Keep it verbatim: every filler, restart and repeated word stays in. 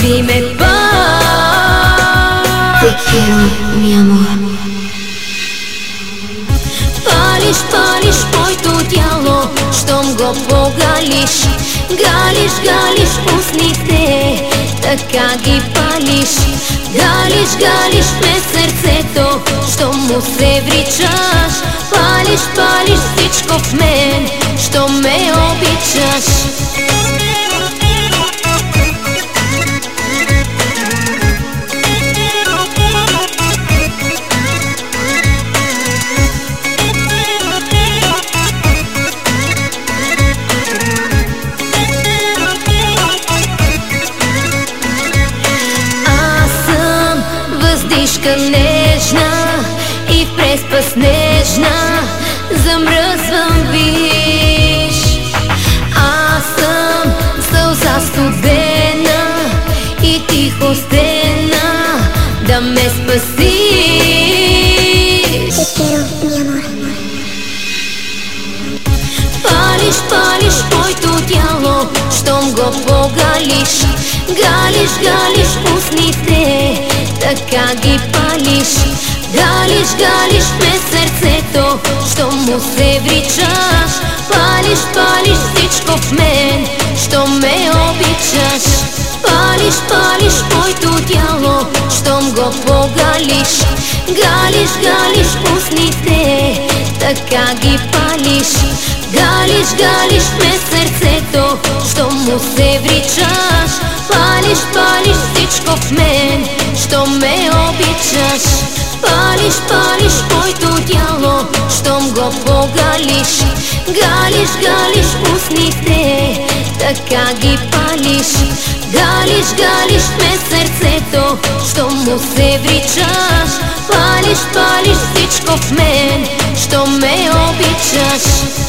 си ме пак. Te quiero, mi amor. Палиш, палиш моето тяло, щом го погалиш. Галиш, галиш устните, така ги палиш. Галиш, галиш ме сърцето, щом му се вричаш. Палиш, палиш всичко в мен, щом ме обичаш. Въздишка нежна и в преспа снежна замръзвам, виж. Аз съм сълза студена и тихо стена да ме спасиш. Te quiero, mi amor. Палиш, палиш моето тяло, щом го погалиш. Галиш, галиш устните, така ги палиш. Галиш, галиш ме сърцето, щом му се вричаш. Палиш, палиш всичко в мен, щом ме обичаш. Палиш, палиш моето тяло, щом го погалиш. Галиш, галиш устните, така ги палиш. Галиш, галиш ме сърцето, щом му се вричаш. Палиш, палиш всичко в мен, щом ме обичаш. Палиш, палиш моето тяло, щом го погалиш. Галиш, галиш устните, така ги палиш. Галиш, галиш ме сърцето, щом му се вричаш. Палиш, палиш всичко в мен, щом ме обичаш.